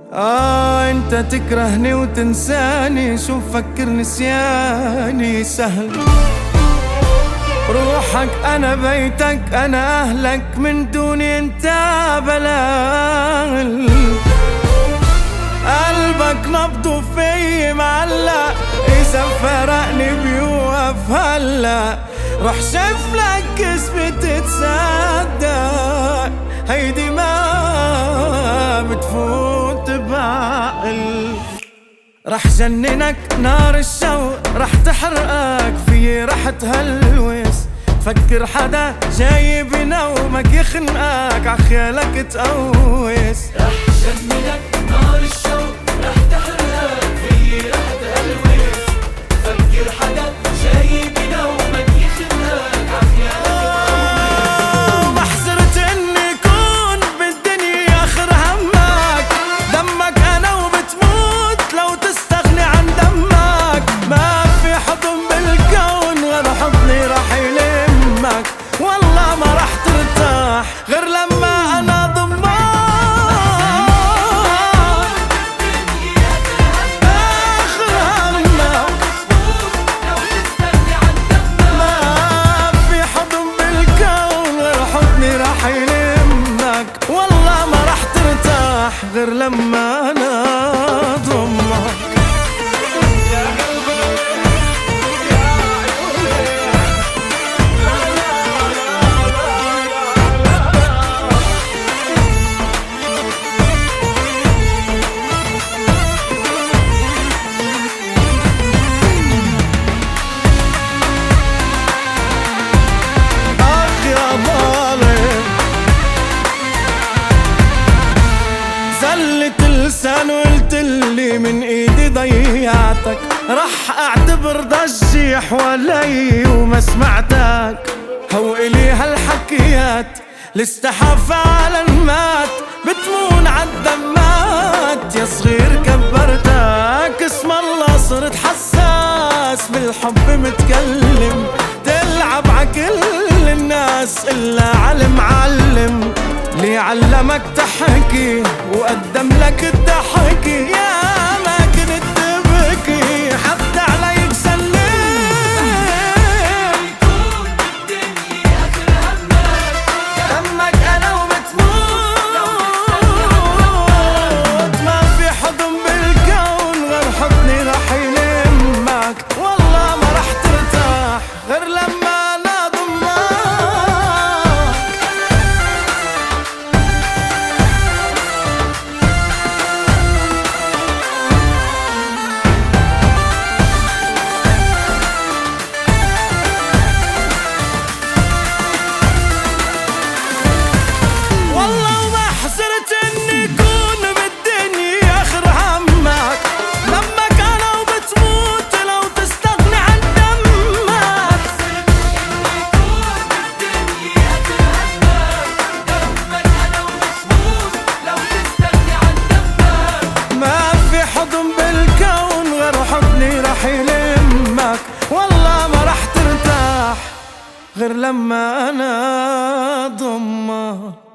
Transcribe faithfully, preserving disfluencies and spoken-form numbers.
آه انت تكرهني وتنساني، شوف فكر نسياني سهل. روحك انا بيتك انا اهلك، من دوني انت بلال. قلبك نبضه في معلق، اذا فرقني بيوقف هلا. رح شوف لك كسبة تتصدق، هيدي ما بتفوت بعقل. رح جننك نار الشوق، رح تحرقك في رح تهلوس. فكر حدا جاي بنومك يخنقك، عخيالك تقوس. رح جننك نار الشوق، رح تحرقك في رح تهلوس. فكر حدا جاي بنومك يخنقك، عخيالك تقوس. ما حزرت اني كون بالدنيا اخر همك، دمك انا وبتموت لو تستغني عن دمك. ما في حضن بالكون غير حضني رح يلمك، والله ما رح ترتاح غير لما انا ضمك. اخر همك لو تستغني عن دمك. ما في حضن بالكون غير حضني رح يلمك، والله ما رح ترتاح غير لما انا ضمك. اخ يا ظالم، زلت لسان وقلتلي من ايدي ضيعتك. رح اعتبر ضجي حوالي وما سمعتك. هو الي هالحكيات لستحى فعلا مات، بتمون عالدمات. يا صغير كبرتك اسم الله، صرت حساس بالحب متكلم. تلعب عكل الناس الا علم. لي علمك تحكي وقدم لك الضحكي، يا ما كنت تبكي حتى عليك سلم. يكون بالدنيا آخر همك، دمك انا وبتموت. ما في حضن بالكون غير حضني رح يلمك، والله ما رح ترتاح غير لما انا ضمك. والله وما حسرت اني كون بالدنيا اخر همك، دمك انا وبتموت لو تستغني عن دمك. يكون بالدنيا آخر همك، دمك أنا وبتموت لو تستغني عن دمك. ما في حضن بالكون غير حضني رح يلمك، والله ما رح ترتاح غير لما انا ضمك.